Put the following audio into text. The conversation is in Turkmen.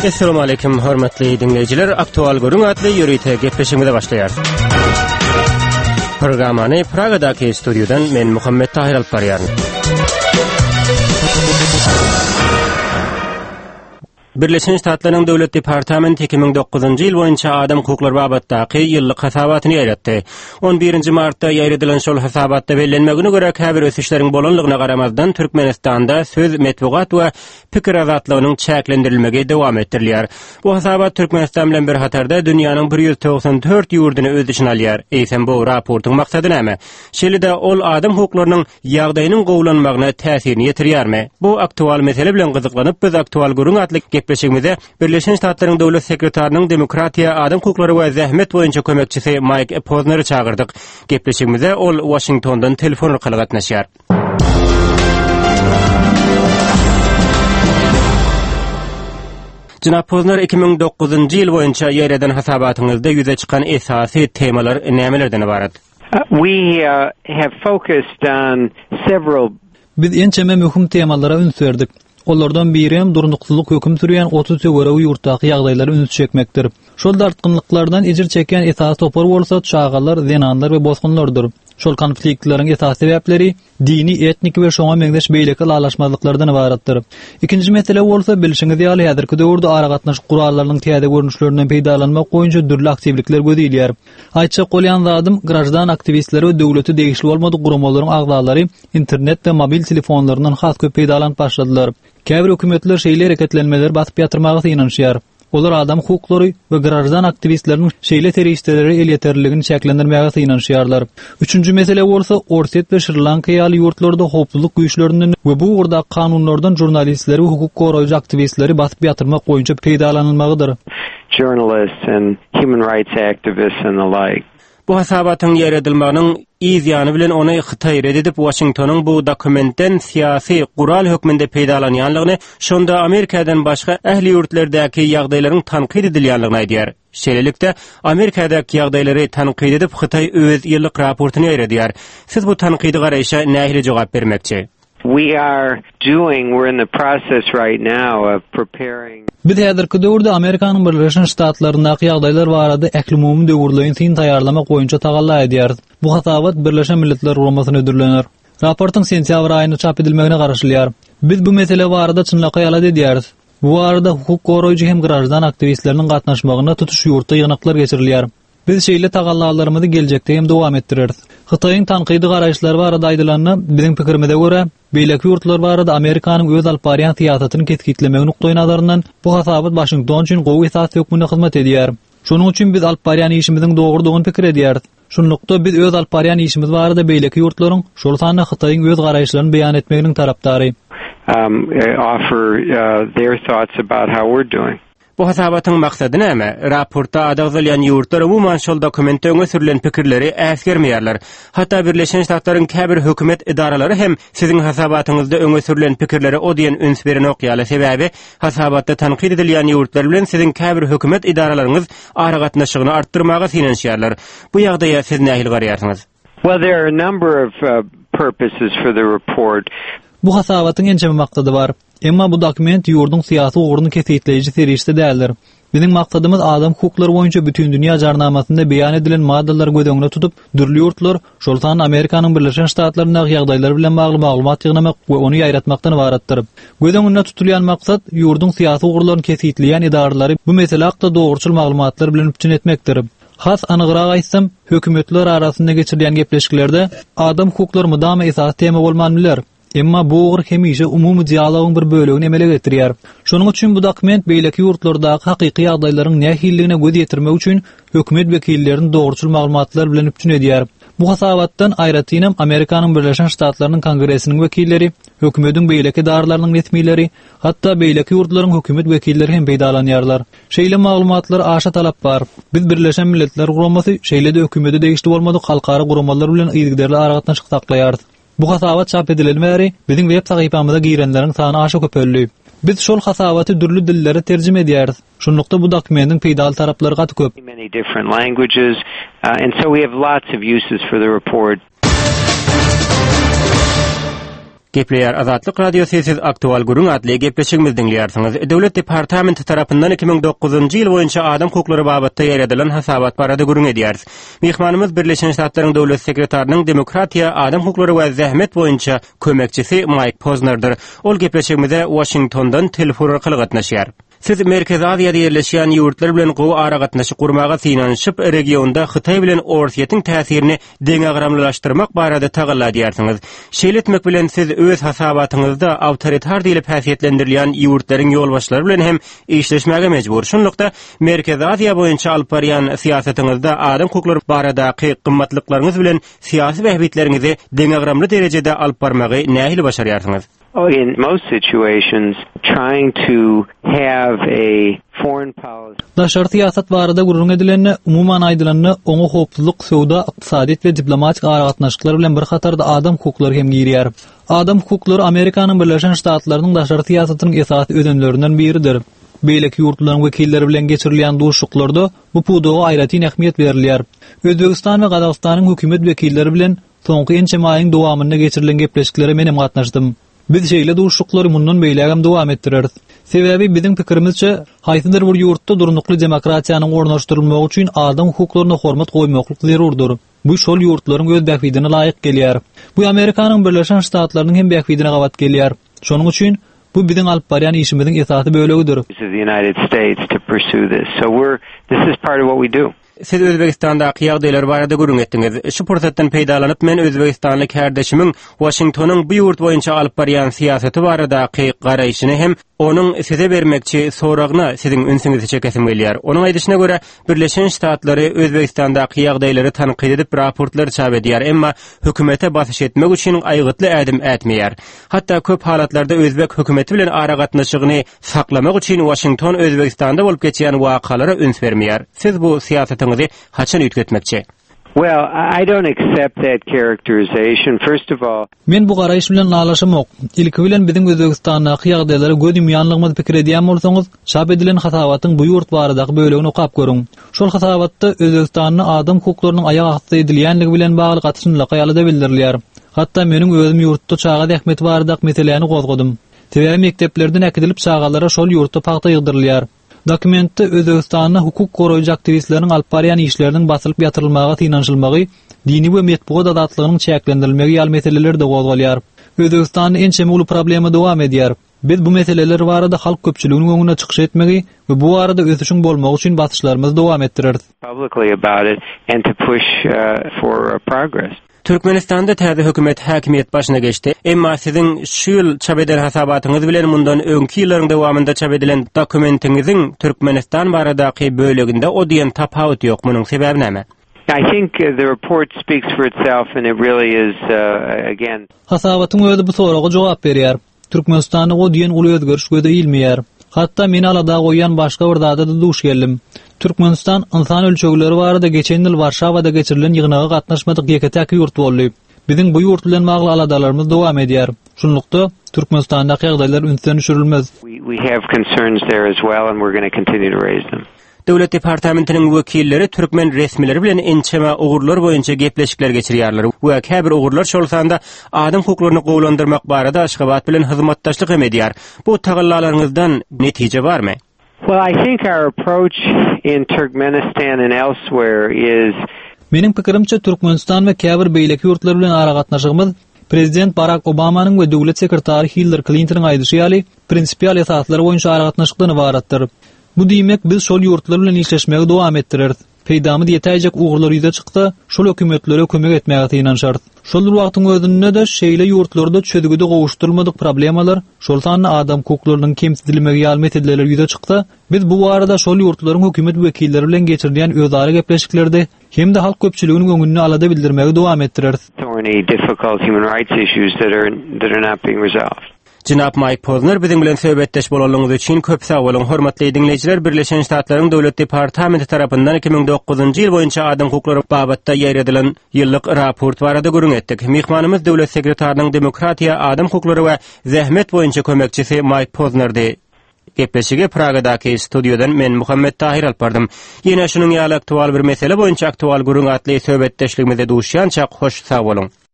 Assalamu alaykum hormatly dinleyijiler. Aktual görüň adly ýöreýte gepleşigimize başlaýar. Programany Pragadaky studiodan men Muhammed Tahir alyp barýar. Birleşen Ştatlaryň Döwlet Departamenti 2009-njy ýyl boýunça adam hukuklary babatdaky ýyllyk hasabatyny ýaratdy. 11-nji martda ýaýradylan şol hasabatda bellenmegine görä käbir ösüşleriň bolanlygyna garamazdan Türkmenistanda söz, metbugat we pikir azatlygynyň çäklendirilmegi dowam etdirilýär. Bu hasabat Türkmenistan bilen bir hatarda dünýäniň 194 ýurduny öz içine alýar. Eýsem bu raportyň maksady näme? Şeýle-de ol adam hukuklarynyň ýagdaýynyň gowlanmagyna täsirini ýetirýärmi? Bu aktual mesele bilen gyzyklanyp biz aktual görüň adly Gepleşigimizde Birleşen Ştatlaryň Döwlet Sekretarinyň Demokratiýa, adam hukuklary we zähmet boýunça kömekçisi Mike Posner'i çağırdyk. Gepleşigimizde ol Washingtondan telefon arkaly gatnaşýar. Jynap Posner 2009-njy ýyl boýunça ýaýradan hasabatyňyzda ýüze çykan esasy temalar nämelerden ibaret? We have focused on several. Biz ençeme möhüm temalara üns berdik. Onlardan biri hem durnuqsuzluk höküm sürýän 30 görewi ýurtdaky ýagdaýlary üns çekmekdir. Şol dartgynlyklardan ejir çeken esas topar bolsa çağalar, zenanlar we bozgunlardyr. Şol konfliktleriň esas sebäpleri dini, etnik we şoňa meňdeş beýleki alaşmazlyklardan ibaratdyr. Ikinji mesele bolsa bilişiňiz ýaly häzirki döwürde ara gatnaş gurallarynyň täze görnüşlerinden peýdalanmak goýunça dürli aktivlikler gödýilýär. Aýtça golýan zadym grajdan aktivistleri we döwleti degişli bolmady guramalaryň agdalary internet we mobil telefonlarynyň has köp peýdalanyp başladylar. Käbir hökümetler şeýle hereketlenmeler basyp ýatyrmagy ýananşýar. Olar adam hukuklary we grajdan aktivistleriniň şeýle teristleri el ýeterligini çäklendirmäge ýananşýarlar. Üçüncü mesele bolsa Orset we Sri Lanka ýaly ýurtlarda howpsuzlyk güýçlerinden we bu urda kanunlardan jurnalistleri we hukuk goraýjy aktivistleri basyp ýatyrmak goýunça peýdalanylmagydyr. Journalists and human rights activists and the like. Bu hasabatyň ýaradylmagynyň ýany bilen ony Hytaý rededip Washingtonyň bu dokumentden syýasy gural hökmünde peýdalanýanlygyny, şonda Amerikadan başga ähli ýurtlardaky ýagdaýlaryň tanqid edilýänligini aýdýar. Şeýlelikde Amerikadaky ýagdaýlary tanqid edip Hytaý öz ýyllyk raportuny ýaýradýar. Siz bu tanqidi garaýşa nähili jogap bermekçi? We're in the process right now of preparing. Biz häzirki döwürde Amerikanyň Birleşen Ştatlaryndaky ýagdaýlar barada ähli-umumy döwürleýin taýýarlamak goýunça tagalla edýär. Bu hasabat Birleşen Milletler Guramasyna ödüllenir. Raportyň sentýabr aýyna çap edilmegine garaşylýar. Biz bu mesele barada çynlaka ýala edýäris. Bu arada hukuk goraýjy hem grajdan aktivistleriniň gatnaşmagyna tutuş ýurtda ýygnaklar geçirilýär. Biz şeýle tagallalarymyzy geljekde hem dowam etdireriz. Hytaýyň tanqidi garaýşlary barada aýdylanyny biziň pikirimize görä, beýleki ýurtlar barada Amerikanyň öz alp barýan syýasatyny ketkitleme nukdaý nazaryndan bu hasabat Washington üçin gowy esas hökmüne hyzmat edýär. Şonuň üçin biz alp barýan işimiziň dogrudygyny pikir edýäris. Şunlukda biz öz alp barýan işimiz barada beýleki ýurtlaryň şol sany Hytaýyň öz garaýşlaryny beýan etmeginiň tarapdary. Offer their thoughts about how we're doing. Bu hasabatyň maksady näme? Raportda adagzalyan ýurtlar umumyň şol dokumentde öňe sürülen pikirleri äsgermeýärler. Hatda Birleşen Ştatlaryň käbir hökümet idaralary hem siziň hasabatyňyzda öňe sürülen pikirleri o diýen üns beren okýaly sebäbi hasabatda tanqid edilýän ýurtlar bilen siziň käbir hökümet idaralaryňyz ara gatnaşygyny artdyrmaga synanşýarlar. Bu ýagdaýa siz nähili garaýarsyňyz? Well, there are a number of purposes for the report. Bu hasabatyň ençeme maksady bar. Emma bu dokument ýurdun syýasy ugrunu kesitleýiji serişde däldir. Biziň maksatymyz adam hukuklary boýunça bütün dünýä jarnamasynda beýan edilen maddalary gödeňine tutup, dürli ýurtlar, şol sany Amerikanyň Birleşen Ştatlaryndaky ýagdaýlary bilen bagly maglumat ýygnamak we ony ýaýratmakdan ibaretdir. Gödeňine tutulýan maksat ýurdun syýasy ugrularyny kesitleýän idaralary bu mesele hakda dogruçul maglumatlar bilen üpçün etmekdir. Has anygyraň aýtsam, hökümetler arasynda geçirilen gepleşiklerde adam hukuklary mudama esas tema bolmandylar. Emma bu ugry hemişe umumy dialogyň bir bölegini emele getirýär. Şonuň üçin bu dokument beýleki ýurtlardaky hakyky ýagdaýlaryň nähilligine göz ýetirmek üçin hökümet wekillerini dogruçul maglumatlar bilen üpçün edýär. Bu hasabatdan aýratynam Amerikanyň Birleşen Ştatlarynyň Kongresiniň wekilleri, hökümetiň beýleki darlarynyň netmileri, hatda beýleki ýurtlaryň hökümet wekilleri hem peýdalanýarlar. Şeýle maglumatlar aşa talap bar. Biz Birleşen Milletler Guramasy şeýle de hökümeti degişli bolmady halkara guramalar bilen ýygyderli ara gatnaşyk saklaýar. Bu hasabat çap edilenmeli, biziň web sahypamyzda girenleriň sany aşa köpelli. Biz şol hasabaty dürli dillere terjime edýäris. Şonlukda bu dokumentin peýdal taraplary gaty köp. Many different languages, and so we have lots of uses for the report. Gepleýär Azatlyk radiosu siz aktual gurun adly gepleşigimiz dinleýärsiňiz. Döwlet departamenti tarapyndan 2009-njy ýyl boýunça adam hukuklary babatda ýaradylan hasabat barada gurun edýäris. Mehmanymyz Birleşen Ştatlaryň döwlet sekretarinyň demokratiýa, adam hukuklary we zähmet boýunça kömekçisi Mike Posner'dir. Ol gepleşigimize Washingtondan telefon arkaly gatnaşýar. Siz Merkez Aziýada ýerleşýän ýurtlar bilen gowy ara gatnaşyk gurmaga synanyşyp regionda Hytaý bilen Orsiýetiň täsirini deňagramlaşdyrmak barada tagalla diýersiňiz. Şeýle etmek bilen siz öz hasabatyňyzda awtoritar diýilip häsiýetlendirilýän ýurtlaryň ýolbaşçylary bilen hem işleşmäge mejbur. Şonlukda Merkez Aziýa boýunça alyp barýan siýasatyňyzda adam hukuklary baradaky gymmatlyklaryňyz bilen siýasy bähbitlerinizi deňagramly derejede alyp barmagy nähili başarýarsyňyz? Oh, in most situations, trying to have a foreign policy. Daşary siýasat barada gurrun edilende umuman aýdylanyny oňa hopsuzlyk, sowda, ykdysadyt we diplomatik ara gatnaşyklar bilen bir hatarda adam hukuklary hem girýär. Adam hukuklary Amerikanyň Birleşen Ştatlarynyň daşary siýasatynyň esasy ödenlerinden biridir. Beýleki ýurtlaryň wekilleri bilen geçirilýän duruşyklarda bu pudoga aýratyn ähmiýet berilýär. Özbegistan we Gazagystanyň hökümet wekilleri bilen soňky ençe maýyň dowamynda geçirilen gepleşiklere menem gatnaşdym. Biz şeýle duruşyklary mundan beýlegem dowam etdireriz. Sebebi biziň pikirimizçe, haýsydyr bir ýurtda durnukly demokratiýanyň ornaşdyrylmagy üçin adam hukuklaryna hormat goýmaklyk zerurdur. Bu şol ýurtlaryň öz bähwidine laýyk gelýär. Bu Amerikanyň Birleşen Ştatlarynyň hem bähwidine gawat gelýär. Şonuň üçin bu biziň alyp barýan işimiziň esasy bölegidir. This is the United States to pursue this. So this is part of what we do. Siz Özbegistanda ýagdaýlar barada gurrun etdiňiz. Şu pursatdan peýdalanyp men Özbegistanlyk herdeşimiň Washingtonyň bu ýurt boýunça alyp barýan siýasaty baradaky garaýşyny hem onun size bermekçi soragyna siziň ünsüňizi çekesim gelýär. Onun aýdyşyna görä Birleşen Ştatlary Özbegistandaky ýagdaýlary tanqid edip raportlar çap edýär, emma hökümete basyş etmek üçin aýgytly ädim ätmeýär. Hatda köp halatlarda Özbek hökümeti bilen ara gatnaşygyny saklamak üçin Washington Özbegistanda bolup geçýän wakalara üns bermeýär. Siz bu siýasatyňyzy haçan ýetmekçi? Well, I don't accept that characterization. First of all, men bu garaýyş bilen nalaşamok. Ilki bilen biziň Özbegistandaky ýagdaýlary gödüm ýanlygymyzy pikir edýän bolsaňyz, çap edilen hasabatyň bu ýurt baradaky bölegini okap görüň. Şol hasabatda Özbegistanyň adam hukuklarynyň aýak asty edilýänligi bilen bagly gatnaşyklary ýalyda bildirilýär. Hatda meniň özüm ýurtda çaga ähmet baradaky meselelerini gozgadym. Tebiä mekteplerden äkidilip çagalara şol ýurtda paýda ýygdyrylýar. Dokumentde Özbegistanyň hukuk goraýjy aktivistleriň alyp barýan işleriniň basylyp ýatyrylmagy synanşylmagy, dini we medeniýet azatlygynyň çäklendirilmegi ýaly meseleler de gozgalýar. Özbegistanyň en çemuli problemi dowam edýär. Biz bu meseleler barada halk köpçüliginiň öňüne çykyş etmegi we bu arada ösüşiň bolmagy üçin basyşlarymyzy dowam etdireriz. Publicly about it and to push for progress. Türkmenistanda täze hökümet häkimiýet başyna geçdi. Emma siziň şu ýyl çap eden hasabatyňyz bilen mundan öňki ýyllaryň dowamynda çap edilen dokumentiňiziň Türkmenistan baradaky böleginde o diýen tapawut ýok. Munyň sebebi näme? I think the report speaks for itself and it really is again. Hasabatyň öňünde bu soraga jogap berýär. Türkmenistanyň o diýen uly özgörüş gödäýilmeýär. Hatda men alada goýan başga bir dada da duş geldim. Türkmenistan insan ölçegleri barada geçen ýyl Warşawada geçirilen ýygnaga gatnaşmadyk ýeketäki ýurt boldy. Biziň bu ýurt bilen magly aladalarymyz dowam edýär. Şunlukda Türkmenistandaky ýagdaýlar ünsden düşürilmez. We have concerns there as well and we're going to continue to raise them. Döwlet departamentiniň wekilleri türkmen resmileri bilen ençeme ugurlar boýunça gepleşikler geçirýärler. We käbir ugurlar şolsanda adam hukuklaryny gowlandyrmak barada Aşgabat bilen hyzmatdaşlyk edýär. Bu tagallalaryňyzdan netije barmy? Well, I think our approach in Turkmenistan and elsewhere is Meniň pikirimçe Türkmenistan we käbir beýleki ýurtlar bilen ara gatnaşygymyz Prezident Barack Obamanyň we döwlet sekretary Hillary Clinton'yň aýdyşy ýaly prinsipial esaslary boýunça ara gatnaşykdan ibaratdyr. Bu diýmek biz şol ýurtlar bilen işleşmegi dowam etdireriz. Peýdamy diýetäjek ugurlar ýüze çykdy, şol hökümetlere kömek etmäge synanşar. Şol wagtyň özünde de şeýle ýurtlarda çödügide gowuşdurulmadyk problemalar, şol sanly adam hukuklarynyň kemsizilmegi ýaly meseleler ýüze çykdy. Biz bu arada şol ýurtlaryň hökümet wekilleri bilen geçirdiýän özara gepleşiklerde hem de halk köpçüliginiň öňüne alada bildirmegi dowam etdireriz. Difficult human rights issues that are not being resolved. Jinap Mike Posner biziň bilen söhbetdeş bolanyňyz üçin köp sag bolun. Hormatly dinleyijiler, Birleşen Ştatlaryň döwlet departamenti tarapyndan 2009-njy ýyl boýunça adam hukuklary babatda ýaýradylan ýyllyk raport barada gurrun etdik. Mehmanymyz döwlet sekretarinyň demokratiýa, adam hukuklary we zähmet boýunça kömekçisi Mike Posner'di. Gepleşige Pragadaky studiodan men Muhammed Tahir alpardym. Ýene şunyň ýaly aktual bir mesele boýunça aktual gurrun atly söhbetdeşligimize duşýança hoş sag bolun.